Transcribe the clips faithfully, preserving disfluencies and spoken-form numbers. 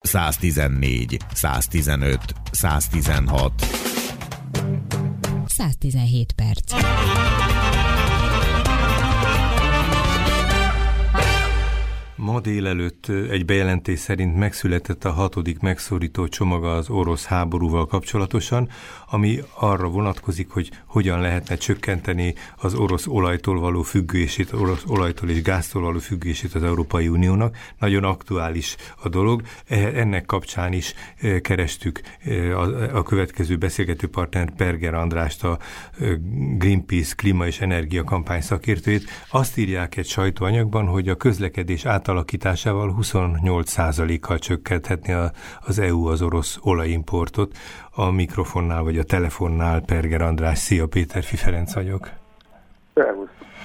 száztizennégy, száztizenöt, száztizenhat. száztizenhét perc. Ma délelőtt egy bejelentés szerint megszületett a hatodik megszorító csomaga az orosz háborúval kapcsolatosan, ami arra vonatkozik, hogy hogyan lehetne csökkenteni az orosz olajtól való függését, orosz olajtól és gáztól való függését az Európai Uniónak. Nagyon aktuális a dolog. Ennek kapcsán is kerestük a következő beszélgető partner Berger Andrást, a Greenpeace klíma és energia kampány szakértőjét. Azt írják egy sajtóanyagban, hogy a közlekedés átalakításával huszonnyolc százalékkal csökkenthetné az é u az orosz olajimportot. A mikrofonnál vagy a telefonnál Berger András. Szia, Péterfi Ferenc vagyok. Szervusz.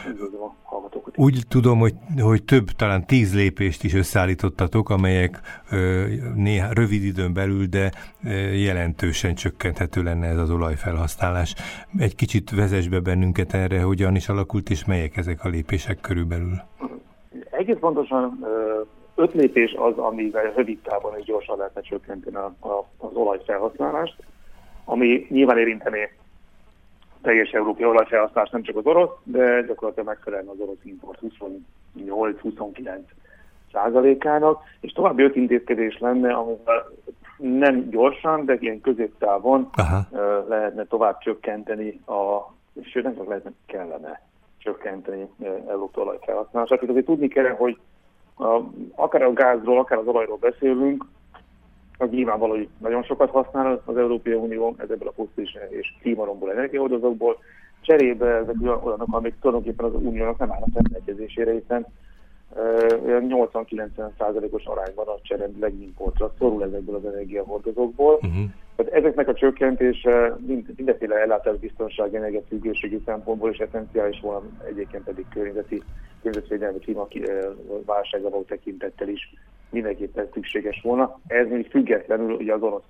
Úgy tudom, hogy, hogy több, talán tíz lépést is összeállítottatok, amelyek ö, néha rövid időn belül, de ö, jelentősen csökkenthető lenne ez az olajfelhasználás. Egy kicsit vezess be bennünket erre, hogyan is alakult, és melyek ezek a lépések körülbelül? Egész pontosan öt lépés az, amivel rövid távon és gyorsan lehetne csökkenteni a, a, az olajfelhasználást, ami nyilván érintené teljes európai olajfelhasználást, nem csak az orosz, de gyakorlatilag megfelelne az orosz import huszonnyolc-huszonkilenc százalékának, és további öt intézkedés lenne, amivel nem gyorsan, de ilyen középtávon Aha. lehetne tovább csökkenteni, a, sőt nem csak lehetne, kellene csökkenteni európai olajfelhasználását. Itt azért tudni kell, hogy a, akár a gázról, akár az olajról beszélünk, az nyilvánvaló, hogy nagyon sokat használ az Európai Unió ezekből a fosszilis és klímaromból energiahordozókból. Cserébe ezek olyanok, amik tulajdonképpen az Uniónak nem állnak rendelkezésére, hiszen uh, nyolcvan-kilencven százalékos arányban a cserébileg importra szorul ezekből az energiahordozókból. Uh-huh. Tehát ezeknek a csökkentése mind, mindenféle ellátásbiztonság, energiafüggőségi szempontból is eszenciális volna, egyébként pedig környezeti, környezetvédelmi klímaválságra való tekintettel is mindenképpen szükséges volna. Ez még függetlenül ugye az orosz,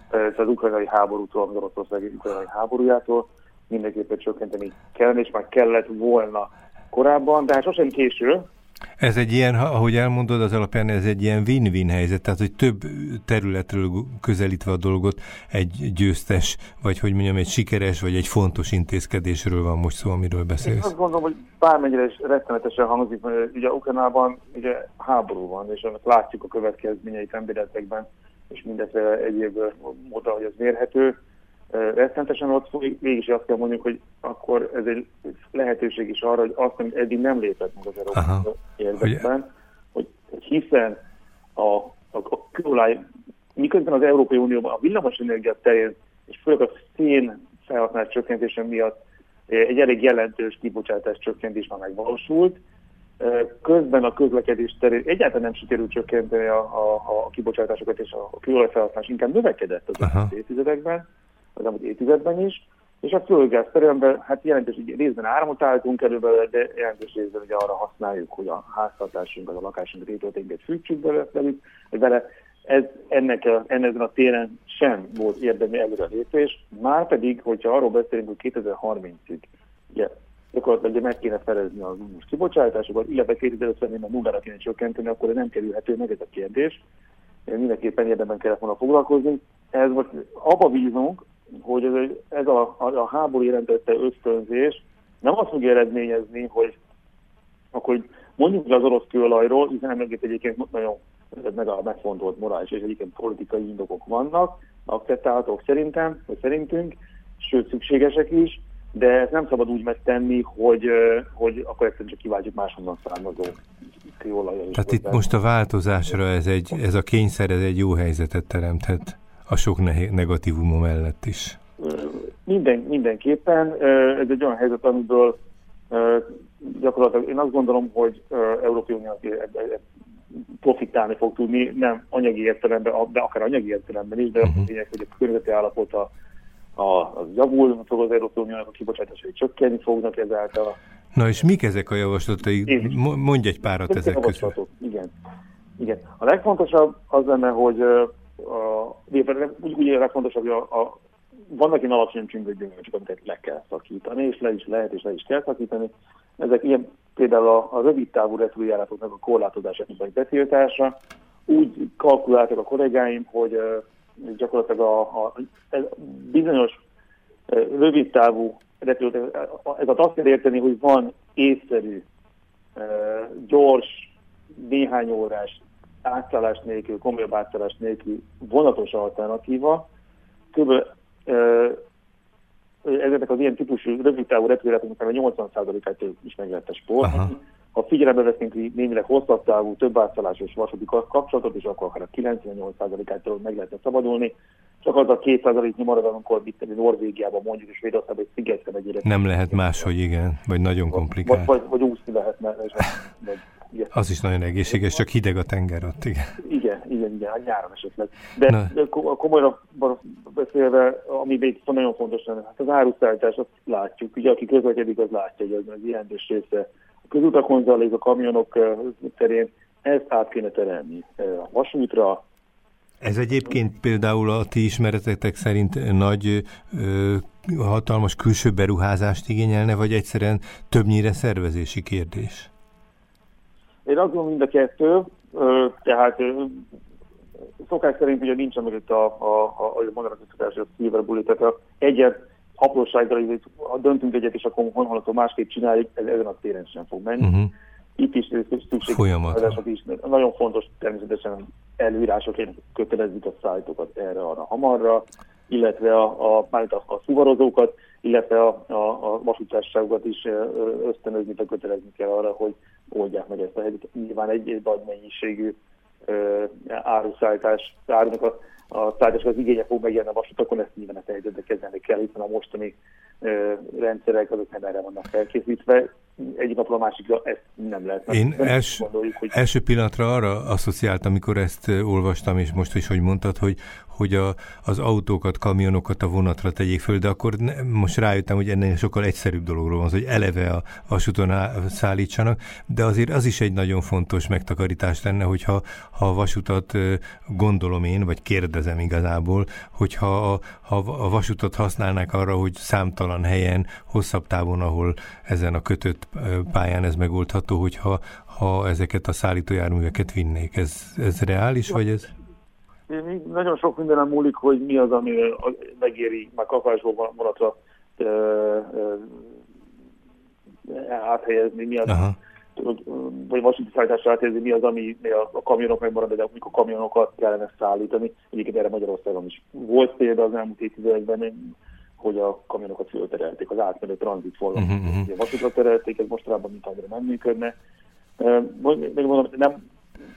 az ukrajnai háborútól, az oroszországi ukrajnai háborújától mindenképpen csökkenteni kellene, és már kellett volna korábban, de hát sosem késő. Ez egy ilyen, ahogy elmondod, az alapján ez egy ilyen win-win helyzet, tehát hogy több területről közelítve a dolgot egy győztes, vagy hogy mondjam, egy sikeres, vagy egy fontos intézkedésről van most szó, amiről beszélsz. Én azt gondolom, hogy bármennyire is rettenetesen hangzik, mert ugye Ukrajnában ugye háború van, és annak látjuk a következményeit emberekben, és mindezre egyéb módon, hogy ez mérhető. Rettenetesen ott folyik, mégis azt kell mondjuk, hogy akkor ez egy lehetőség is arra, hogy azt, amit eddig nem lépett meg az Európai érdekben, hogy, hogy hiszen a, a, a kőolaj, miközben az Európai Unióban a villamos energia terén, és főleg a szén felhasználás csökkentése miatt egy elég jelentős kibocsátás csökkentés már megvalósult, közben a közlekedés terén egyáltalán nem sikerült csökkenteni a, a, a kibocsátásokat, és a kőolaj felhasználás inkább növekedett az elmúlt évtizedekben, az elmúlt évtizedben is, és a földgáz területben hát jelentős részben áramot állítunk elő belőle, de jelentős részben ugye arra használjuk, hogy a háztartásunkat, a lakásunkat, épületeinket fűtsük belőle, vele. Ez ennek a, ennek a téren sem volt érdemi előrelépés, már pedig, hogyha arról beszélünk, hogy kétezer-harmincig ugye, gyakorlatilag meg kéne felezni az uniós kibocsátásokat, illetve kétezer-ötvenben a nullára kéne csökkenteni, akkor nem kerülhető meg ez a kérdés. Mindenképpen érdemben kellett volna foglalkozni. Ez most abba bízunk, hogy ez, ez a, a, a háború jelentette ösztönzés nem azt fogja eredményezni, hogy akkor mondjuk az orosz kőolajról, hiszen emellett egyébként nagyon meg a megfontolt morális és egyébként politikai indokok vannak, akceptálhatók szerintem, vagy szerintünk, sőt szükségesek is, de ezt nem szabad úgy megtenni, hogy, hogy akkor egyszerűen csak kiváltjuk máshonnan származó kőolajjal. Tehát itt most a változásra ez, egy, ez a kényszer, ez egy jó helyzetet teremthet a sok negatívuma mellett is. Minden, mindenképpen. Ez egy olyan helyzet, amiből gyakorlatilag én azt gondolom, hogy Európai Unió profitálni fog tudni, nem anyagi értelemben, de akár anyagi értelemben is, de uh-huh. a lényeg, hogy a környezeti állapota az javul, fog az Európai Uniónak a kibocsátásai csökkenni fognak ezáltal. Na és mik ezek a javaslatai? Mondj egy párat ezek, ezek közül. Igen. Igen. A legfontosabb az lenne, hogy a, úgy, úgy a legfontosabb, hogy a, a, vannak ilyen alacsony csüngő gyümölcsök, amiket le kell szakítani, és le is lehet, és le is kell szakítani. Ezek ilyen például a, a rövid távú repülőjáratoknak a korlátozásának vagy betiltása, úgy kalkuláltak a kollégáim, hogy gyakorlatilag a, a, a bizonyos rövidtávú repülőt, ez azt kell érteni, hogy van észszerű, gyors, néhány órás átszállás nélkül, komolyabb átszállás nélkül vonatos alternatíva. Kb. Ezeknek az ilyen típusú rövidtávú repülőjáratoknak a nyolcvan százalékát is meg lehet spórolni. Ha figyelembe veszünk némileg hosszabb távú, több átszállásos vasúti kapcsolatot, és akkor akár a kilencvennyolc százalékától meg lehetne szabadulni. Csak az a két százaléknyi marad, amikor itt Norvégiában mondjuk, és Svédországban egy szigetre megy. Nem lehet máshogy, igen, vagy nagyon komplikált. Vagy, vagy, vagy úszni lehetne. Vagy, az is nagyon egészséges, csak hideg a tenger ott, igen. Igen, igen, igen, a nyáron esetleg. De, de komolyra beszélve, ami még nagyon fontos lenne, hát az áruszállítás, azt látjuk. Ugye, aki közlekedik, az látja, hogy az, az jelentős része a közutakon zajlik, a kamionok terén, ezt át kéne terelni a vasútra. Ez egyébként például a ti ismeretetek szerint nagy, ö, hatalmas külső beruházást igényelne, vagy egyszerűen többnyire szervezési kérdés? Én azt gondolom mind a kettő, tehát szokás szerint ugye nincsen mögött a, a, a, a mondanak a silver bullet, tehát egyet aprósággal, ha döntünk egyet, és akkor honholaton másképp csináljuk, ez ezen a téren sem fog menni. Uh-huh. Itt is szükséges is. Nagyon fontos természetesen előírásokért kötelezik a szállítókat erre, arra, hamarra, illetve a, a, a, a szuvarozókat, illetve a, a, a vasútársaságokat is ösztönözni, de kötelezni kell arra, hogy oldják meg ezt a helyzetet. Nyilván egy, egy nagy mennyiségű áruszállítás, árunak a, a szállítások az igénye fog megjelenni a vasutakon, ezt nyilván a helyzetbe kezelni kell, hiszen a mostani ö, rendszerek azok nem erre vannak felkészítve. Egyik napról a másikra ezt nem lehet. Én els, hogy... első pillanatra arra asszociáltam, amikor ezt olvastam, és most is, hogy mondtad, hogy, hogy a, az autókat, kamionokat a vonatra tegyék föl, de akkor ne, most rájöttem, hogy ennél sokkal egyszerűbb dologról van, hogy eleve a vasúton szállítsanak, de azért az is egy nagyon fontos megtakarítás lenne, hogyha ha a vasutat gondolom én, vagy kérdezem igazából, hogyha a, ha a vasutat használnák arra, hogy számtalan helyen, hosszabb távon, ahol ezen a kötött pályán ez megoldható, hogyha ha ezeket a szállítójárműveket vinnék. Ez, ez reális, vagy ez? Nagyon sok mindenem múlik, hogy mi az, ami megéri már kapásból vonatra áthelyezni, mi az, aha, vagy vasúti szállításra áthelyezni, mi az, ami a, a kamionok megmarad, de amikor kamionokat kellene szállítani. Egyébként erre Magyarországon is volt példa az elmúlt évtizedekben, hogy a kamionokat fölterelték, az átmenő tranzitforgalmat. Uh-huh, uh-huh. Vasútra terelték, ez mostanában mint annyira nem működne. Megmondom, nem...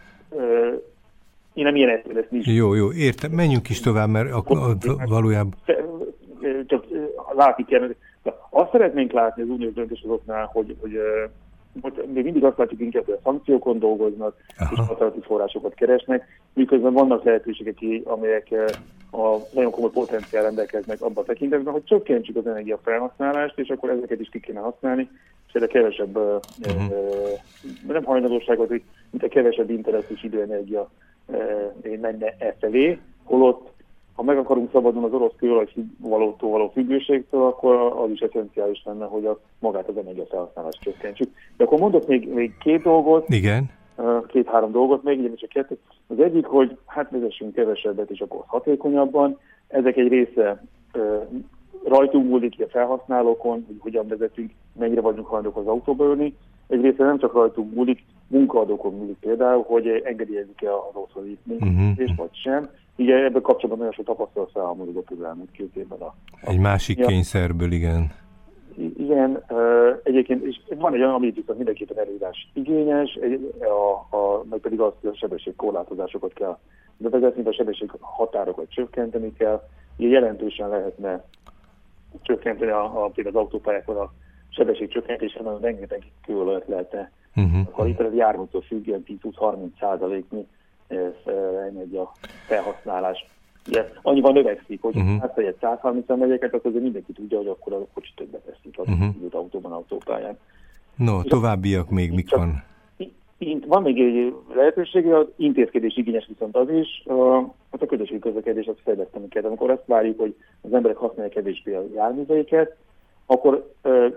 Én nem ilyen egyszerű ezt nincs. Jó, jó, értem. Menjünk is tovább, mert a, a, a, valójában... Csak látni kell. Azt szeretnénk látni az uniós döntéshozóknál, hogy, hogy, hogy még mindig azt látjuk inkább, hogy a szankciókon dolgoznak, aha, és határozati forrásokat keresnek, miközben vannak lehetőségek, amelyek a nagyon komoly potenciál rendelkeznek abban a tekintetben, hogy csökkentsük az energiafelhasználást, és akkor ezeket is ki kéne használni, és erre kevesebb, uh-huh, nem hajlandóságot, hogy mint a kevesebb internetes időenergia menne e felé, holott ha meg akarunk szabadulni az orosz kőolajtól való függőségtől, akkor az is eszenciális lenne, hogy a, magát az energiafelhasználást csökkentsük. De akkor mondok még, még két dolgot. Igen. Két-három dolgot még, ugye csak kettő. Az egyik, hogy hát vezessünk kevesebbet, és akkor hatékonyabban. Ezek egy része uh, rajtunk múlik ki a felhasználókon, hogy hogyan vezetünk, mennyire vagyunk hajlandók az autóba ülni. Egy része nem csak rajtunk múlik, munkaadókon múlik például, hogy engedélyezik-e az otthoni uh-huh, vagy sem. Ugye ebben kapcsolatban nagyon sok tapasztalat felhalmozódott az elmúlt két évben. A, egy másik ja, kényszerből, igen. Igen, uh, egyébként és van egy olyan, ami viszont mindenképpen előírás igényes, egy, a, a, meg pedig az, hogy a sebességkorlátozásokat kell bevezetni, a sebesség határokat csökkenteni kell. Ugye jelentősen lehetne csökkenteni a, a, például az autópályákon a sebességcsökkentésen, nagyon rengeteg kőolajat lehetne. Uh-huh. Ha itt az járműtől függően tíz-húsz-harminc százaléknyi energia felhasználás. Ugye, annyiban növekszik, hogy uh-huh, hát egy száz harminc megyeket, akkor azért mindenki tudja, hogy akkor a kocsi többet teszik az uh-huh, autóban, autópályán. No, továbbiak még mik van? Itt van még egy lehetőség, az intézkedés igényes viszont az is, hát a közösségi közlekedés azt fejleszteni kell. Amikor azt várjuk, hogy az emberek használják kevésbé a járműveiket, akkor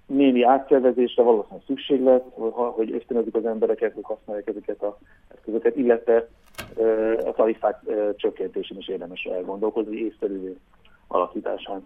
némi átszervezésre valószínűleg szükség lesz, hogy ösztönözzük az embereket, hogy használják ezeket az eszközöket, illetve a tarifák csökkentésén is érdemes elgondolkozni, észszerűvé alakításán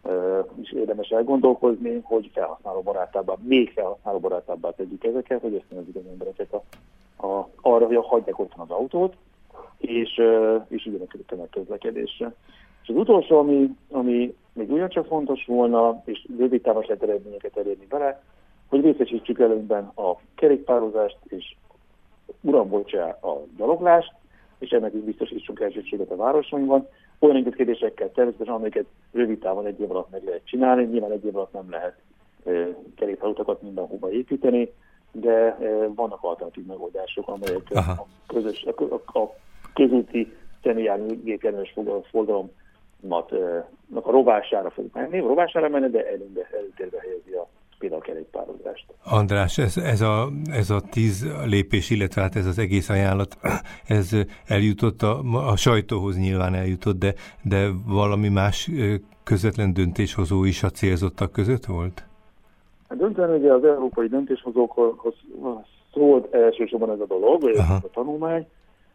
is érdemes elgondolkozni, hogy felhasználóbarátabbá, még felhasználóbarátabbá tegyük ezeket, hogy ösztönözzük az embereket a, a, arra, hogy hagyják otthon az autót, és, és ügyenek a tömegközlekedésre. És az utolsó, ami, ami még ugyancsak fontos volna, és rövid távos lehet eredményeket elérni vele, hogy részesítsük előnyben a kerékpározást, és uramboltsá a gyaloglást, és ennek is biztosítsunk elsőséget a városainkban. Olyan intézkedésekkel természetesen, amiket rövid távon egy év alatt meg lehet csinálni, nyilván egy év alatt nem lehet e, kerékpárutakat mindenhova építeni, de e, vannak alternatív megoldások, amelyek a, közös, a, a közúti személyjárműgépjárműves forgalomnak a rovására fog menni, rovására menni, de előnybe, előtérbe helyezi a például a kerékpározást. András, ez, ez, a, ez a tíz lépés, illetve hát ez az egész ajánlat, ez eljutott a, a sajtóhoz nyilván eljutott, de, de valami más közvetlen döntéshozó is a célzottak között volt? Hát döntően ugye az európai döntéshozókhoz szólt elsősorban ez a dolog, ez a tanulmány.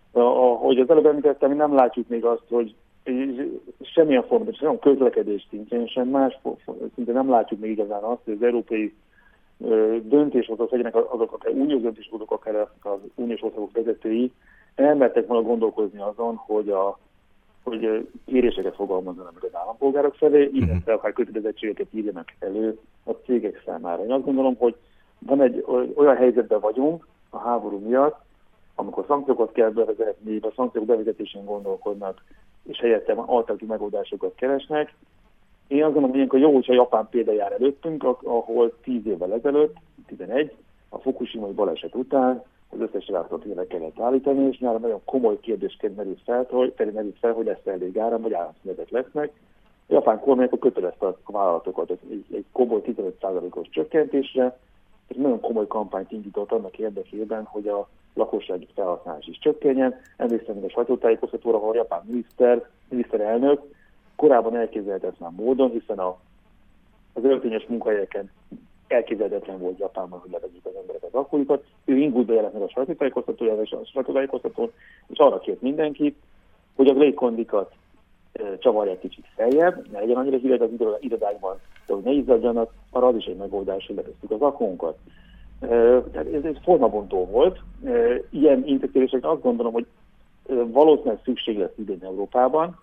Ahogy az előbb említettem, nem látjuk még azt, hogy semmilyen formában, sem közlekedés szintjén, sem más szintén nem látjuk még igazán azt, hogy az európai döntéshozók, legyenek azok akár uniós döntéshozók, akár az uniós országok vezetői, elmertek volna gondolkozni azon, hogy a hogy kéréseket fogalmazzanak meg az állampolgárok felé, illetve akár kötelezettségeket írjanak elő a cégek számára. Én azt gondolom, hogy van egy olyan helyzetben vagyunk a háború miatt, amikor szankciókat kell bevezetni, a szankciók bevezetésén gondolkodnak, és helyette alternatív megoldásokat keresnek. Én azt gondolom, hogy ilyenkor jó, hogyha Japán példa jár előttünk, ahol tíz évvel ezelőtt, tizenegy, a Fukushimai baleset után az összes reaktort tényleg kellett állítani, és nyáron nagyon komoly kérdésként merült fel, hogy, merült fel, hogy lesz elég áram, vagy áramszünetek lesznek. A japán kormány akkor kötelezte a vállalatokat egy, egy komoly tizenöt százalékos csökkentésre, és nagyon komoly kampányt indított annak érdekében, hogy a lakossági felhasználás is csökkenjen. Emlékszem még a sajtótájékoztatóra, ahol a japán miniszter, miniszterelnök korábban elképzelhetetlen módon, hiszen a, az öltényes munkahelyeken elképzelhetetlen volt Japánban, hogy levegyük az emberek az akkorikat. Ő ingútba jelent meg a sajtótájékoztatójával és a sajtótájékoztatón, és arra kért mindenkit, hogy a légkondikat e, csavarják kicsit feljebb, ne legyen annyira hideg az irodákban, de hogy ne izzadjanak, arra az is egy megoldás, hogy levesszük az akkunkat. E, ez egy formabontó volt. E, ilyen intézkedésekre azt gondolom, hogy e, valószínűleg szükség lesz idén Európában,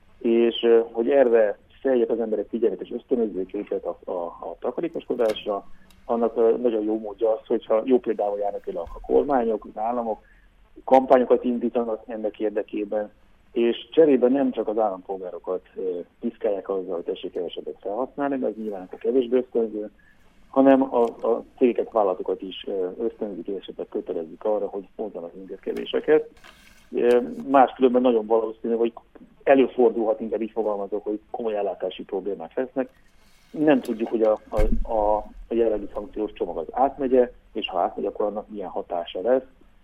és e, hogy erre feljebb az emberek figyelmet és ösztönözzék őket a, a, a takarékoskodásra, annak uh, nagyon jó módja az, hogyha jó példával járnak például a kormányok, az államok, kampányokat indítanak ennek érdekében, és cserében nem csak az állampolgárokat uh, piszkálják azzal, hogy tessék kevesebbet felhasználni, de ez nyilván a kevésbé ösztönző, hanem a, a cégeket, vállalatokat is uh, ösztönzik, és esetleg kötelezik arra, hogy hozzanak intézkedéseket. Máskülönben nagyon valószínű, hogy előfordulhat, inkább így fogalmazok, hogy komoly ellátási problémák lesznek. Nem tudjuk, hogy a, a, a, a jelenlegi szankciós csomag az átmegye, és ha átmegy, akkor annak milyen hatása lesz.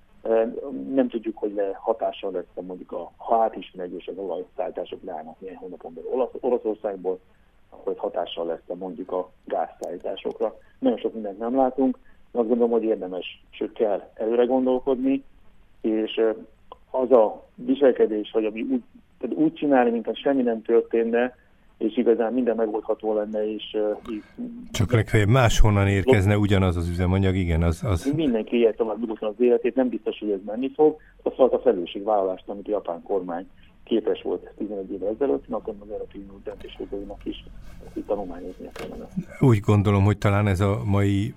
Nem tudjuk, hogy le hatással lesz, mondjuk a, ha át is megy, és az olajszállítások leállnak néhány hónapon belül Olasz, Oroszországból, akkor hatással lesz mondjuk a gázszállításokra. Nagyon sok mindent nem látunk, de azt gondolom, hogy érdemes, sőt kell előre gondolkodni, és az a viselkedés, hogy ami úgy, tehát úgy csinálni, mintha semmi nem történne, és igazán minden megoldható lenne, és... Uh, Csak legfeljebb máshonnan érkezne ugyanaz az üzemanyag, igen, az... az... Mindenki ilyet tovább dugottan az életét, nem biztos, hogy ez menni fog. Az volt a felelősségvállalást, amit a japán kormány képes volt tizenegy évvel ezelőtt, akkor az Európai Unió döntéshozóinak is ezt tanulmányozni kellene. Úgy gondolom, hogy talán ez a mai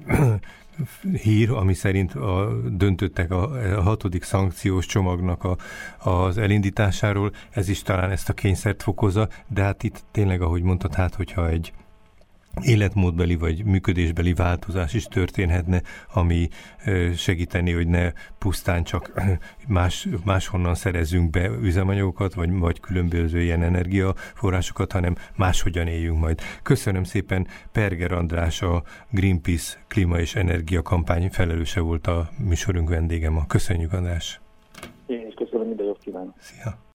hír, ami szerint a, döntöttek a, a hatodik szankciós csomagnak a, az elindításáról, ez is talán ezt a kényszert fokozza, de hát itt tényleg, ahogy mondtad, hát hogyha egy életmódbeli vagy működésbeli változás is történhetne, ami segíteni, hogy ne pusztán csak más, máshonnan szerezzünk be üzemanyagokat, vagy, vagy különböző ilyen energiaforrásokat, hanem máshogyan éljünk majd. Köszönöm szépen, Perger András, a Greenpeace klíma és energia kampány felelőse volt a műsorunk vendége ma. Köszönjük, András! Én is köszönöm, minden jót kívánok! Szia!